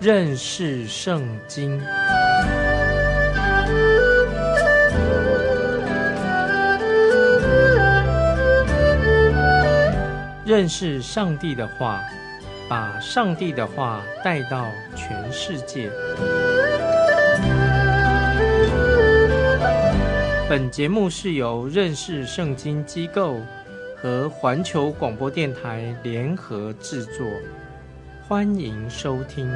认识圣经。认识上帝的话，把上帝的话带到全世界。本节目是由认识圣经机构和环球广播电台联合制作，欢迎收听。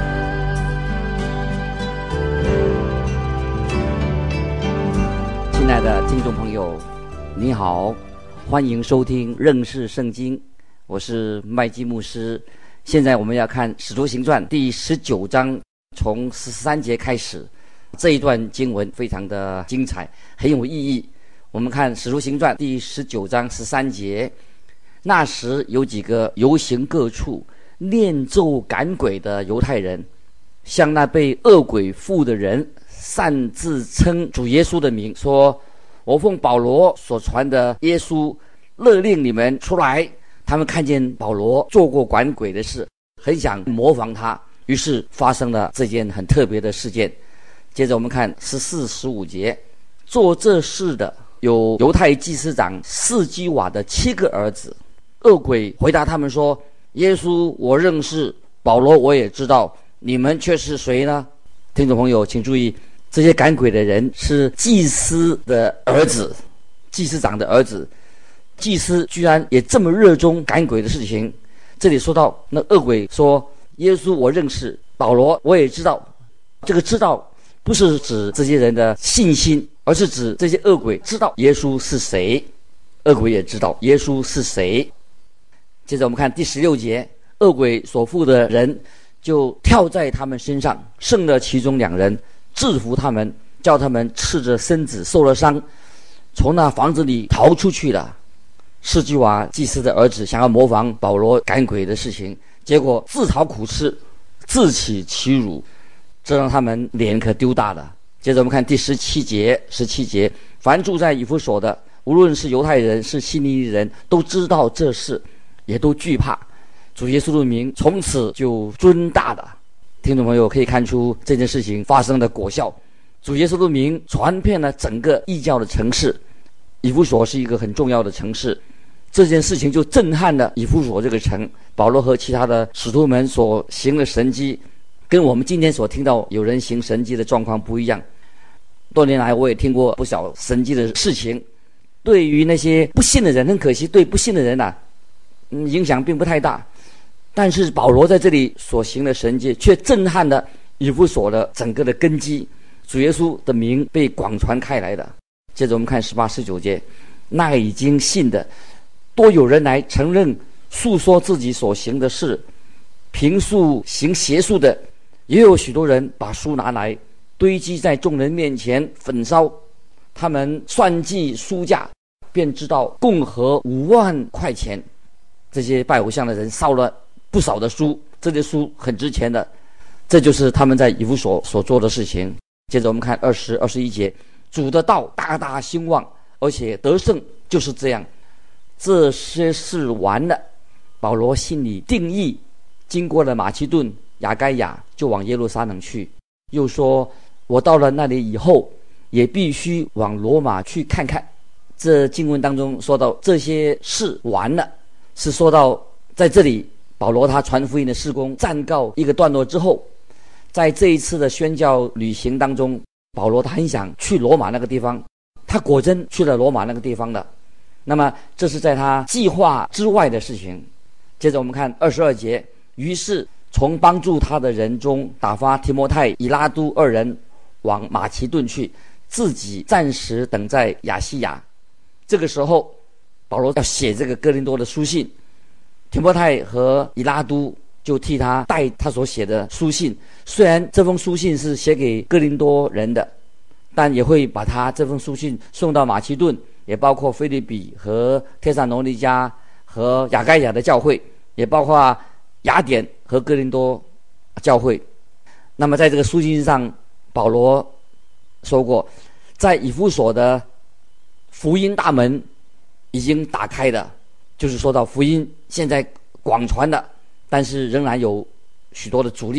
亲爱的听众朋友，你好，欢迎收听认识圣经，我是麦基牧师。现在我们要看使徒行传第19章，从13节开始。这一段经文非常的精彩，很有意义。我们看使徒行传第19章13节，那时有几个游行各处念咒赶鬼的犹太人，向那被恶鬼附的人擅自称主耶稣的名，说：我奉保罗所传的耶稣勒令你们出来。他们看见保罗做过赶鬼的事，很想模仿他，于是发生了这件很特别的事件。接着我们看14、15节，做这事的有犹太祭司长士基瓦的7个儿子。恶鬼回答他们说：耶稣我认识，保罗我也知道，你们却是谁呢？听众朋友请注意，这些赶鬼的人是祭司的儿子，祭司长的儿子。祭司居然也这么热衷赶鬼的事情。这里说到那恶鬼说：耶稣我认识，保罗我也知道。这个知道不是指这些人的信心，而是指这些恶鬼知道耶稣是谁，恶鬼也知道耶稣是谁。接着我们看第16节，恶鬼所附的人就跳在他们身上，胜了其中2人，制服他们，叫他们赤着身子受了伤，从那房子里逃出去了。士基瓦祭司的儿子想要模仿保罗赶鬼的事情，结果自讨苦吃，自取其辱，这让他们脸可丢大了。接着我们看第17节，凡住在以弗所的，无论是犹太人是希利尼人，都知道这事，也都惧怕。主耶稣的名从此就尊大了。听众朋友可以看出这件事情发生的果效，主耶稣的名传遍了整个异教的城市。以弗所是一个很重要的城市，这件事情就震撼了以弗所这个城。保罗和其他的使徒们所行的神迹，跟我们今天所听到有人行神迹的状况不一样。多年来我也听过不少神迹的事情，对于那些不信的人，很可惜，对不信的人影响并不太大。但是保罗在这里所行的神迹却震撼了以弗所的整个的根基，主耶稣的名被广传开来的。接着我们看18、19节，那已经信的多有人来承认诉说自己所行的事，平素行邪术的也有许多人把书拿来堆积在众人面前焚烧，他们算计书价，便知道共合5万块钱。这些拜偶像的人烧了不少的书，这些书很值钱的，这就是他们在以弗所所做的事情。接着我们看20、21节，主的道大大兴旺，而且得胜。就是这样，这些事完了，保罗心里定义，经过了马其顿、亚该亚，就往耶路撒冷去。又说，我到了那里以后，也必须往罗马去看看。这经文当中说到这些事完了，是说到在这里保罗他传福音的事工暂告一个段落之后，在这一次的宣教旅行当中，保罗他很想去罗马那个地方，他果真去了罗马那个地方的。那么这是在他计划之外的事情。接着我们看22节，于是从帮助他的人中打发提摩太、以拉都2人往马其顿去，自己暂时等在亚细亚。这个时候保罗要写这个哥林多的书信，提摩太和以拉都就替他带他所写的书信。虽然这封书信是写给哥林多人的，但也会把他这封书信送到马其顿，也包括腓立比和帖撒罗尼迦和亚该亚的教会，也包括雅典和哥林多教会。那么在这个书信上，保罗说过，在以弗所的福音大门已经打开了，就是说到福音现在广传的，但是仍然有许多的阻力。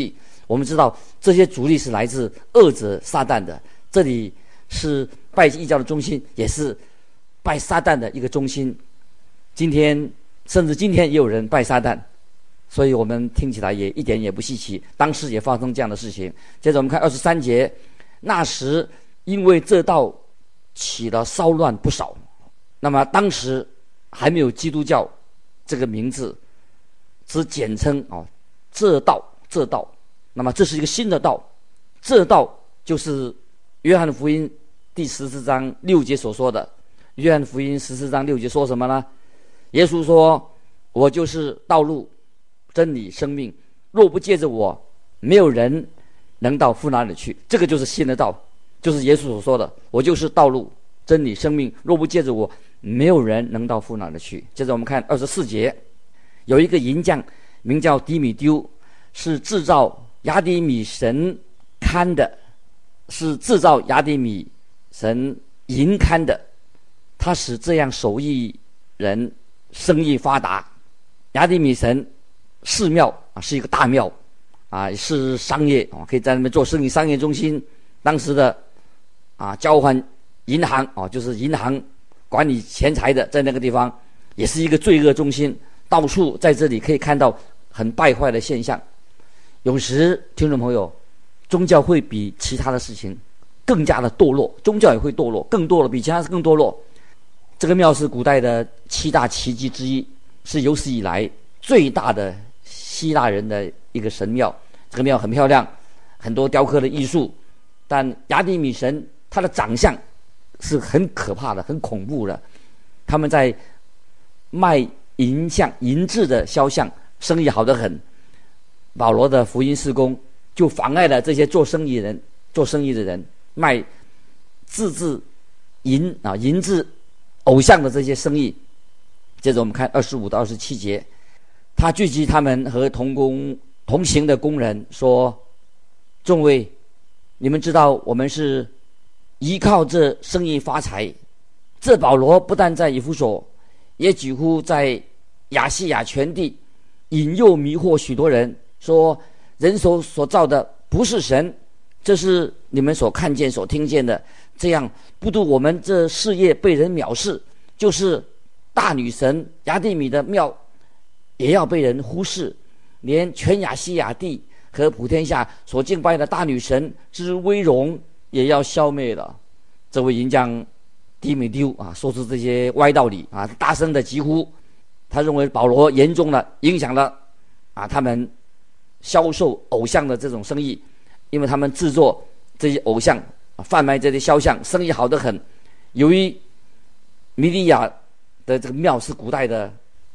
我们知道这些阻力是来自恶者撒旦的，这里是拜异教的中心，也是拜撒旦的一个中心。甚至今天也有人拜撒旦，所以我们听起来也一点也不稀奇，当时也发生这样的事情。接着我们看23节，那时因为这道起了骚乱不少。那么当时还没有基督教这个名字，只简称这道。那么这是一个新的道，这道就是约翰福音第14章6节所说的。约翰福音14章6节说什么呢？耶稣说，我就是道路真理生命，若不借着我，没有人能到父那里去。这个就是新的道，就是耶稣所说的，我就是道路真理生命，若不借着我，没有人能到父那里去。接着我们看24节，有一个银匠名叫底米丢，是制造亚底米神龛的，是制造亚底米神银龛的，他使这样手艺人生意发达。亚底米神寺庙是一个大庙是商业可以在那边做生意，商业中心。当时的交换银行就是银行管理钱财的，在那个地方也是一个罪恶中心，到处在这里可以看到很败坏的现象。有时听众朋友，宗教会比其他的事情更加的堕落，宗教也会堕落，更堕落，比其他更堕落。这个庙是古代的7大奇迹之一，是有史以来最大的希腊人的一个神庙。这个庙很漂亮，很多雕刻的艺术，但亚底米神他的长相是很可怕的，很恐怖的。他们在卖银质的肖像，生意好得很。保罗的福音事工就妨碍了这些做生意的人卖自制银质偶像的这些生意。接着我们看25到27节，他聚集他们和同行的工人说，众位，你们知道我们是依靠这生意发财。这保罗不但在以弗所，也几乎在亚细亚全地引诱迷惑许多人，说人手所造的不是神，这是你们所看见所听见的，这样不独我们这事业被人藐视，就是大女神亚底米的庙也要被人忽视，连全亚细亚地和普天下所敬拜的大女神之威荣也要消灭了。这位银匠底米丢说出这些歪道理大声的疾呼。他认为保罗严重的影响了他们销售偶像的这种生意，因为他们制作这些偶像贩卖这些肖像，生意好得很。由于米利亚的这个庙是古代的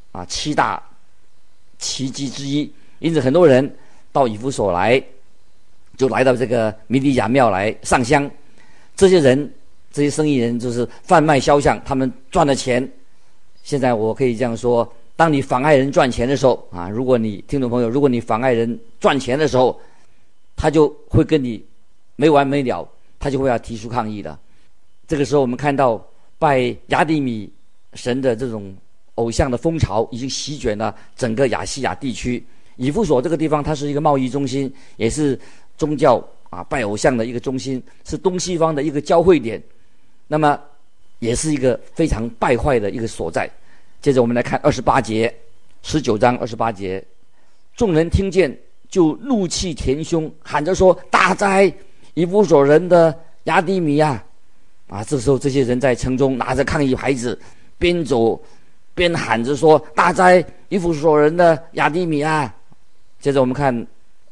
7大奇迹之一，因此很多人到以弗所来，就来到这个米利亚庙来上香。这些生意人就是贩卖肖像，他们赚了钱。现在我可以这样说，当你妨碍人赚钱的时候如果你听众朋友，如果你妨碍人赚钱的时候，他就会跟你没完没了，他就会要提出抗议的。这个时候我们看到拜亚底米神的这种偶像的风潮已经席卷了整个亚细亚地区。以弗所这个地方，它是一个贸易中心，也是宗教拜偶像的一个中心，是东西方的一个交汇点，那么也是一个非常败坏的一个所在。接着我们来看28节，19章28节，众人听见就怒气填胸，喊着说，大哉以弗所人的亚底米这时候这些人在城中拿着抗议牌子，边走边喊着说，大哉以弗所人的亚底米接着我们看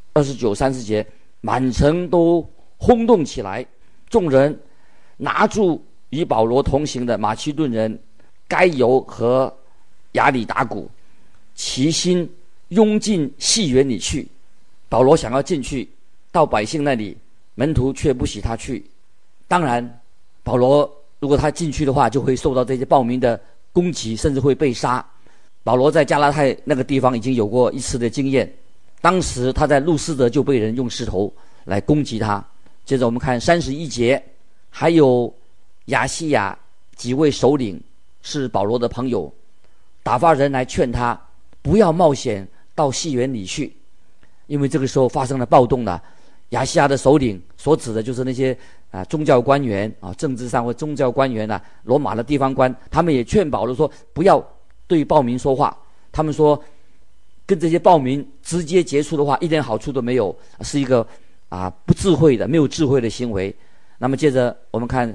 29、30节，满城都轰动起来，众人拿住与保罗同行的马其顿人该犹和亚里达古，齐心拥进戏园里去。保罗想要进去到百姓那里，门徒却不许他去。当然保罗如果他进去的话，就会受到这些暴民的攻击，甚至会被杀。保罗在加拉太那个地方已经有过一次的经验，当时他在路斯德就被人用石头来攻击他。接着我们看31节，还有亚细亚几位首领是保罗的朋友，打发人来劝他不要冒险到戏园里去。 因为这个时候发生了暴动了。亚细亚的首领所指的就是那些宗教官员政治上或宗教官员罗马的地方官，他们也劝保罗说不要对暴民说话。他们说跟这些暴民直接接触的话，一点好处都没有，是一个不智慧的、没有智慧的行为。那么接着我们看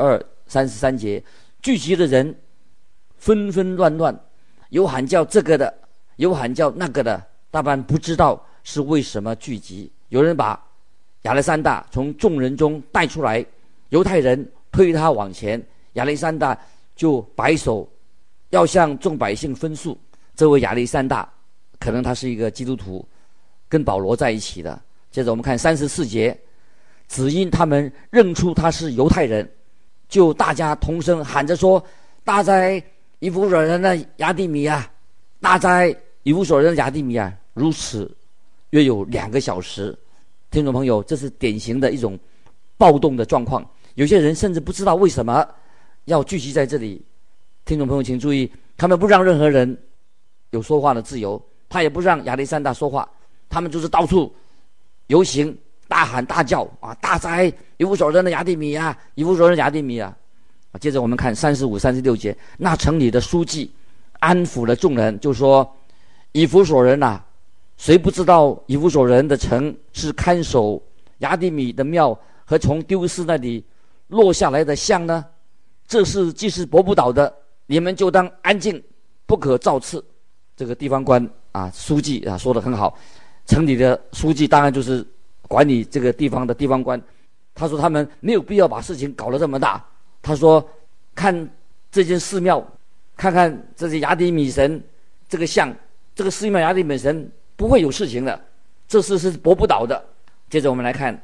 32、33节，聚集的人纷纷乱乱，有喊叫这个的，有喊叫那个的，大半不知道是为什么聚集。有人把亚历山大从众人中带出来，犹太人推他往前，亚历山大就摆手要向众百姓分诉。这位亚历山大可能他是一个基督徒，跟保罗在一起的。接着我们看34节，只因他们认出他是犹太人，就大家同声喊着说：大哉以弗所人的亚底米啊，大哉以弗所人的亚底米啊。如此约有2个小时。听众朋友，这是典型的一种暴动的状况，有些人甚至不知道为什么要聚集在这里。听众朋友请注意，他们不让任何人有说话的自由，他也不让亚历山大说话，他们就是到处游行，大喊大叫大哉以弗所人的亚底米啊，以弗所人的亚底米啊。接着我们看35、36节，那城里的书记安抚了众人，就说：以弗所人啊，谁不知道以弗所人的城是看守亚底米的庙和从丢失那里落下来的像呢？这事既是驳不倒的，你们就当安静，不可造次。这个地方官书记说得很好，城里的书记当然就是管理这个地方的地方官。他说他们没有必要把事情搞得这么大。他说看这间寺庙，看看这些亚底米神这个像，这个寺庙亚底米神不会有事情的，这事是驳不倒的。接着我们来看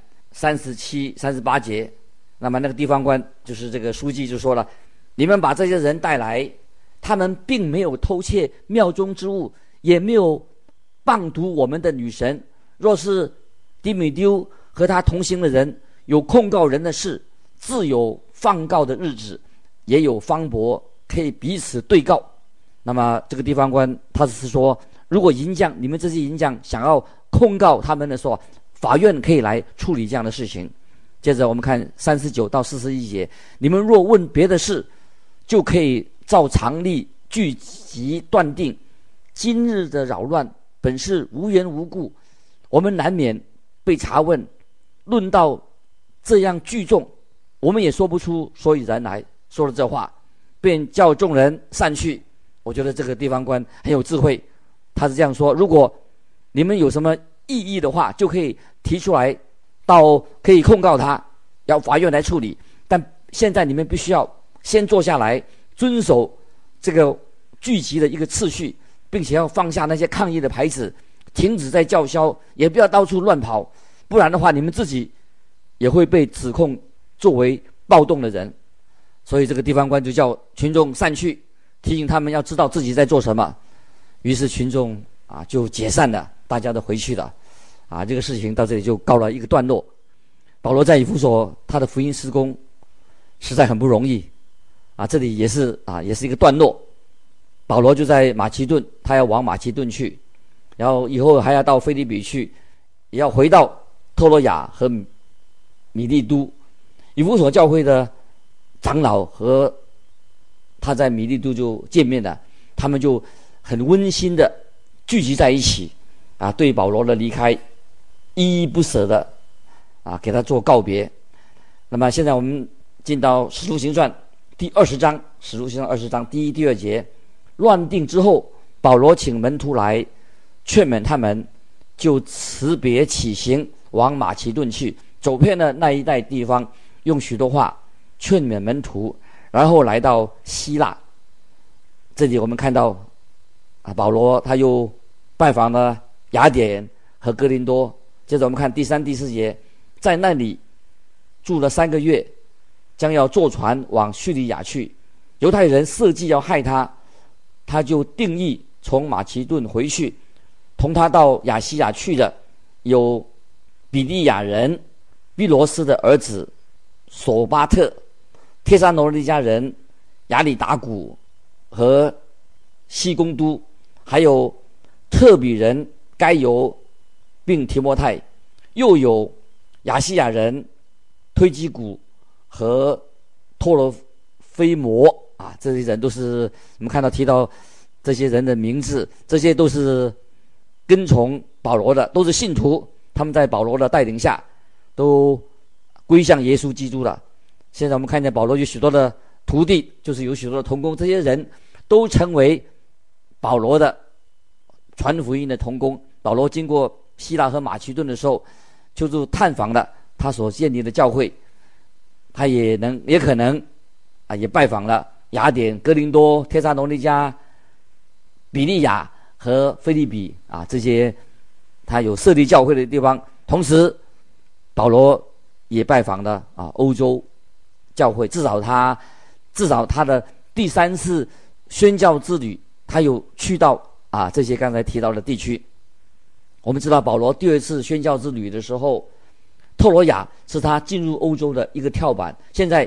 37、38节，那么那个地方官就是这个书记就说了：你们把这些人带来，他们并没有偷窃庙中之物，也没有谤读我们的女神。若是底米丢和他同行的人有控告人的事，自有放告的日子，也有方伯可以彼此对告。那么这个地方官他是说，如果银匠，你们这些银匠想要控告他们的时候，法院可以来处理这样的事情。接着我们看39到41节，你们若问别的事，就可以照常例聚集断定，今日的扰乱本是无缘无故，我们难免被查问，论到这样聚众，我们也说不出所以然来。说了这话，便叫众人散去。我觉得这个地方官很有智慧，他是这样说：如果你们有什么异议的话，就可以提出来，可以控告他，要法院来处理。但现在你们必须要先坐下来，遵守这个聚集的一个次序，并且要放下那些抗议的牌子，停止在叫嚣，也不要到处乱跑，不然的话你们自己也会被指控作为暴动的人。所以这个地方官就叫群众散去，提醒他们要知道自己在做什么。于是群众就解散了，大家都回去了。这个事情到这里就告了一个段落。保罗在以弗所他的福音事工实在很不容易这里也是一个段落。保罗就在马其顿，他要往马其顿去，然后以后还要到腓立比去，也要回到托罗亚和米利都。以弗所教会的长老和他在米利都就见面了，他们就很温馨的聚集在一起对保罗的离开依依不舍的给他做告别。那么现在我们进到使徒行传第20章，使徒行传20章第1、第2节。乱定之后，保罗请门徒来劝勉他们，就辞别起行往马其顿去，走遍了那一带地方，用许多话劝勉门徒，然后来到希腊。这里我们看到保罗他又拜访了雅典和哥林多。接着我们看第3、第4节，在那里住了3个月，将要坐船往叙利亚去。犹太人设计要害他，他就定义从马其顿回去。同他到亚细亚去的有比利亚人毕罗斯的儿子索巴特、帖撒罗尼迦人亚里达古和西公都，还有特比人该由并提摩太，又有亚细亚人推基古和托罗菲摩啊，这些人都是我们看到提到这些人的名字，这些都是跟从保罗的，都是信徒，他们在保罗的带领下都归向耶稣基督了。现在我们看见保罗有许多的徒弟，就是有许多的同工，这些人都成为保罗的传福音的同工。保罗经过希腊和马其顿的时候，就是探访了他所建立的教会，他也可能也拜访了雅典、哥林多、帖撒罗尼迦、比利亚和腓立比啊，这些他有设立教会的地方。同时保罗也拜访了欧洲教会，至少他的第3次宣教之旅，他有去到这些刚才提到的地区。我们知道保罗第2次宣教之旅的时候，特罗亚是他进入欧洲的一个跳板。现在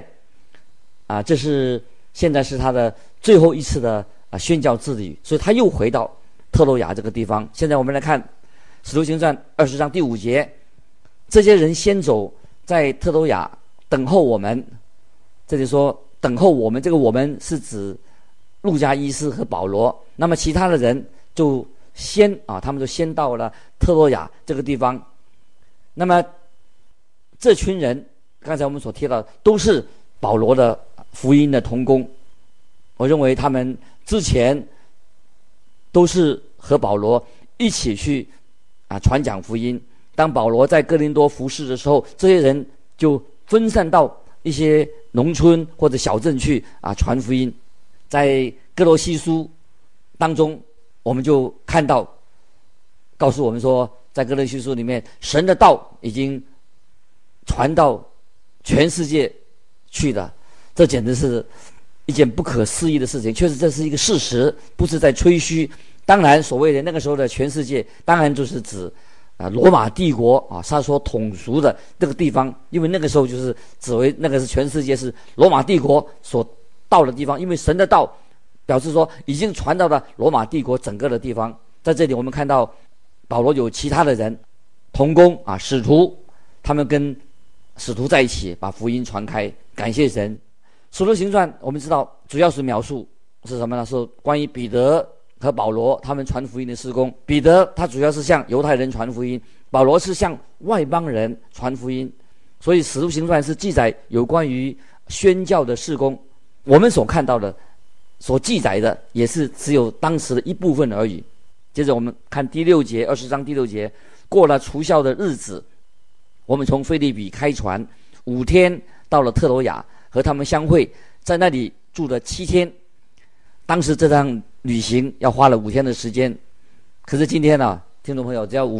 现在是他的最后一次的宣教之旅，所以他又回到特罗亚这个地方。现在我们来看使徒行传20章第5节，这些人先走，在特罗亚等候我们。这里说等候我们，这个我们是指路加、医师和保罗。那么其他的人就他们就先到了特罗亚这个地方。那么这群人刚才我们所提到都是保罗的福音的同工，我认为他们之前都是和保罗一起去传讲福音。当保罗在哥林多服事的时候，这些人就分散到一些农村或者小镇去传福音。在哥罗西书当中，我们就看到告诉我们说，在哥罗西书里面，神的道已经传到全世界去的，这简直是一件不可思议的事情。确实这是一个事实，不是在吹嘘。当然所谓的那个时候的全世界，当然就是指罗马帝国他所统属的这个地方，因为那个时候就是指为那个是全世界是罗马帝国所到的地方，因为神的道表示说已经传到了罗马帝国整个的地方。在这里我们看到保罗有其他的人同工使徒，他们跟使徒在一起把福音传开，感谢神。使徒行传我们知道主要是描述是什么呢？是关于彼得和保罗他们传福音的事工。彼得他主要是向犹太人传福音，保罗是向外邦人传福音。所以使徒行传是记载有关于宣教的事工，我们所看到的所记载的也是只有当时的一部分而已。接着我们看第6节，20章第6节，过了除酵的日子，我们从腓立比开船5天到了特罗亚，和他们相会，在那里住了7天。当时这趟旅行要花了5天的时间，可是今天听众朋友只要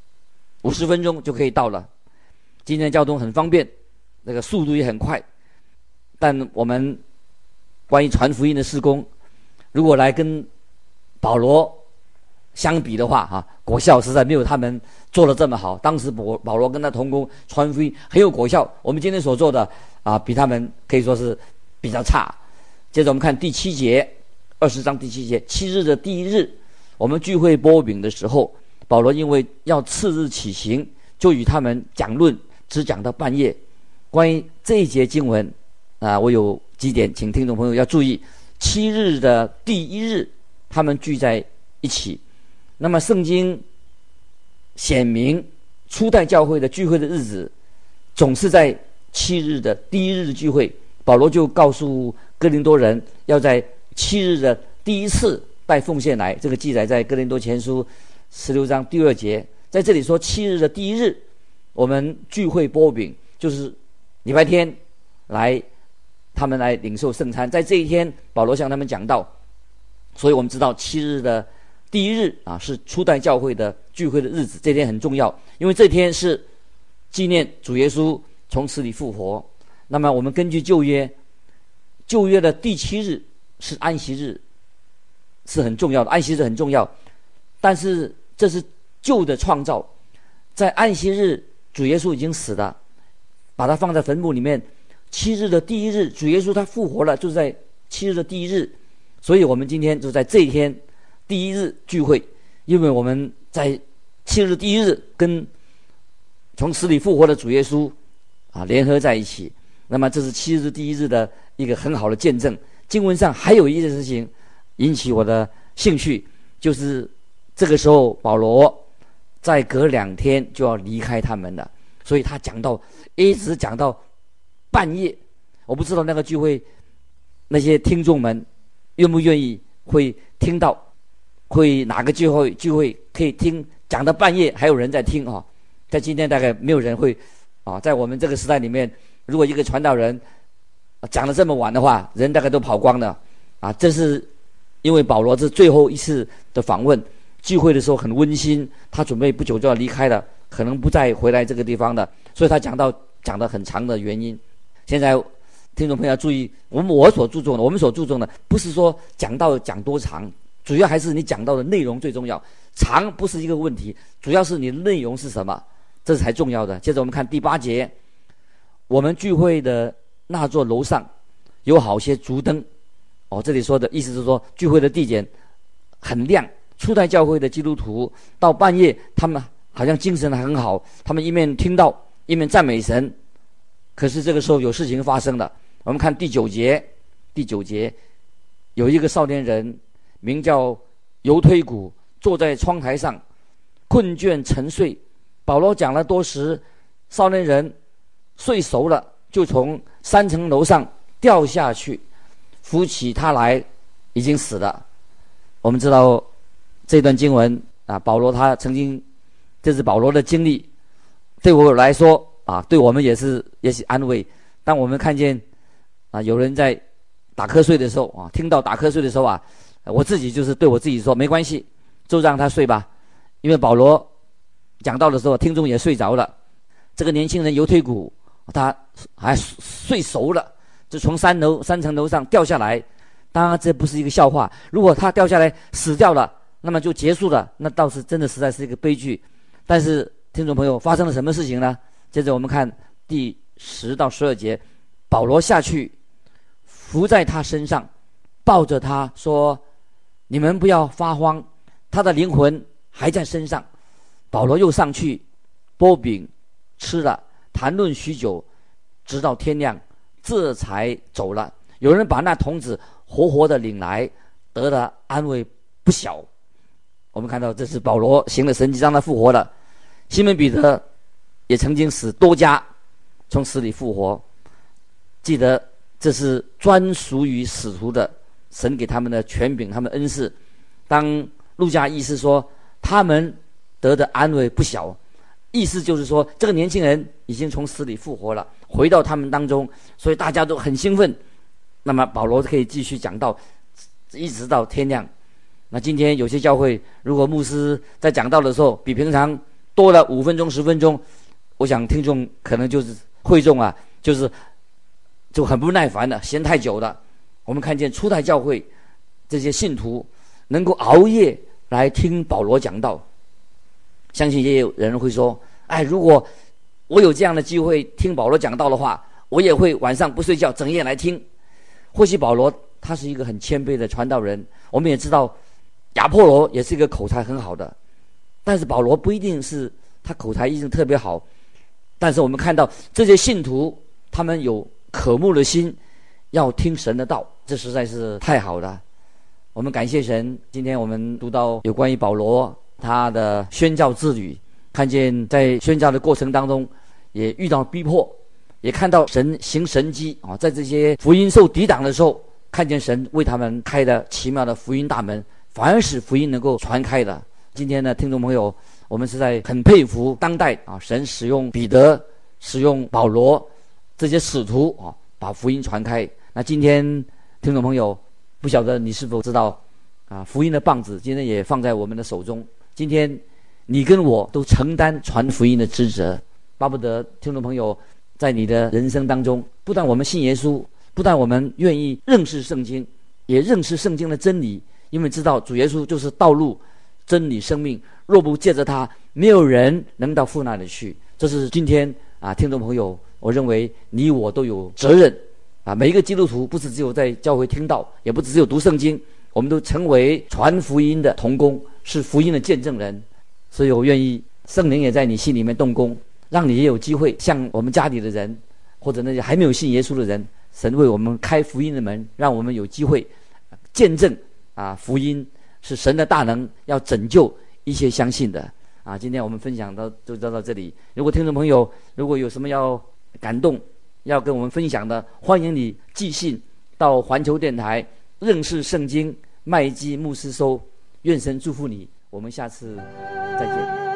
50分钟就可以到了。今天的交通很方便，那个速度也很快。但我们关于传福音的事工，如果来跟保罗相比的话果效实在没有他们做得这么好。当时保罗跟他同工传福音很有果效，我们今天所做的比他们可以说是比较差。接着我们看第7节，20章第7节，7日的第1日，我们聚会擘饼的时候，保罗因为要次日起行，就与他们讲论，只讲到半夜。关于这一节经文我有几点请听众朋友要注意。7日的第1日他们聚在一起，那么圣经显明初代教会的聚会的日子总是在7日的第1日聚会。保罗就告诉哥林多人要在7日的第1次带奉献来，这个记载在哥林多前书16章第2节。在这里说7日的第1日我们聚会擘饼，就是礼拜天他们来领受圣餐。在这一天保罗向他们讲道，所以我们知道7日的第1日是初代教会的聚会的日子。这天很重要，因为这天是纪念主耶稣从死里复活。那么我们根据旧约的第7日是安息日，是很重要的，安息日很重要。但是这是旧的创造，在安息日主耶稣已经死了，把他放在坟墓里面。7日的第1日主耶稣他复活了，就是在7日的第1日。所以我们今天就在这一天第1日聚会，因为我们在 7日第一日跟从死里复活的主耶稣联合在一起。那么这是7日第一日的一个很好的见证。经文上还有一件事情引起我的兴趣，就是这个时候保罗再隔2天就要离开他们了，所以他一直讲到半夜。我不知道那个聚会那些听众们愿不愿意会听到，会哪个聚会可以听讲到半夜还有人在听啊？在今天大概没有人会在我们这个时代里面，如果一个传道人讲得这么晚的话，人大概都跑光了这是因为保罗是最后一次的访问，聚会的时候很温馨，他准备不久就要离开了，可能不再回来这个地方了，所以他讲得很长的原因。现在听众朋友要注意，我们所注重的不是说讲道讲多长，主要还是你讲到的内容最重要。长不是一个问题，主要是你的内容是什么，这才重要的。接着我们看第8节，我们聚会的那座楼上有好些烛灯。这里说的意思是说聚会的地点很亮，初代教会的基督徒到半夜他们好像精神很好，他们一面听到一面赞美神。可是这个时候有事情发生了。我们看第9节，有一个少年人名叫犹推古，坐在窗台上困倦沉睡。保罗讲了多时，少年人睡熟了，就从3层楼上掉下去，扶起他来，已经死了。我们知道这段经文保罗他曾经，这是保罗的经历，对我来说对我们也是安慰。当我们看见有人在打瞌睡的时候听到打瞌睡的时候我自己就是对我自己说，没关系，就让他睡吧。因为保罗讲到的时候，听众也睡着了。这个年轻人犹推古他还睡熟了，就从3层楼上掉下来。当然这不是一个笑话，如果他掉下来死掉了，那么就结束了，那倒是真的实在是一个悲剧。但是听众朋友，发生了什么事情呢？接着我们看第10到12节，保罗下去伏在他身上，抱着他说，你们不要发慌，他的灵魂还在身上。保罗又上去剥饼吃了，谈论许久，直到天亮，这才走了。有人把那童子活活的领来，得了安慰不小。我们看到这是保罗行了神迹，让他复活了。西门彼得也曾经使多加从死里复活，记得这是专属于使徒的，神给他们的权柄，他们恩赐。当路加意思说他们得的安慰不小，意思就是说这个年轻人已经从死里复活了，回到他们当中，所以大家都很兴奋。那么保罗可以继续讲到一直到天亮。那今天有些教会，如果牧师在讲道的时候比平常多了5分钟10分钟，我想听众可能就是会众就很不耐烦了，嫌太久了。我们看见初代教会这些信徒能够熬夜来听保罗讲道，相信也有人会说，如果我有这样的机会听保罗讲道的话，我也会晚上不睡觉整夜来听。或许保罗他是一个很谦卑的传道人，我们也知道亚波罗也是一个口才很好的，但是保罗不一定是他口才一定特别好。但是我们看到这些信徒他们有渴慕的心，要听神的道，这实在是太好了。我们感谢神，今天我们读到有关于保罗他的宣教之旅，看见在宣教的过程当中也遇到逼迫，也看到神行神迹在这些福音受抵挡的时候，看见神为他们开的奇妙的福音大门，反而使福音能够传开的。今天的听众朋友，我们实在很佩服当代神使用彼得，使用保罗这些使徒把福音传开。那今天听众朋友，不晓得你是否知道福音的棒子今天也放在我们的手中。今天你跟我都承担传福音的职责，巴不得听众朋友在你的人生当中，不但我们信耶稣，不但我们愿意认识圣经，也认识圣经的真理，因为知道主耶稣就是道路真理生命，若不借着他，没有人能到父那里去。这是今天听众朋友，我认为你我都有责任每一个基督徒不是只有在教会听到，也不只有读圣经，我们都成为传福音的同工，是福音的见证人。 所以我愿意圣灵也在你心里面动工，让你也有机会向我们家里的人，或者那些还没有信耶稣的人，神为我们开福音的门，让我们有机会见证福音是神的大能，要拯救一切相信的今天我们分享就到这里。如果听众朋友如果有什么要感动要跟我们分享的，欢迎你寄信到环球电台认识圣经麦基牧师收。愿神祝福你，我们下次再见。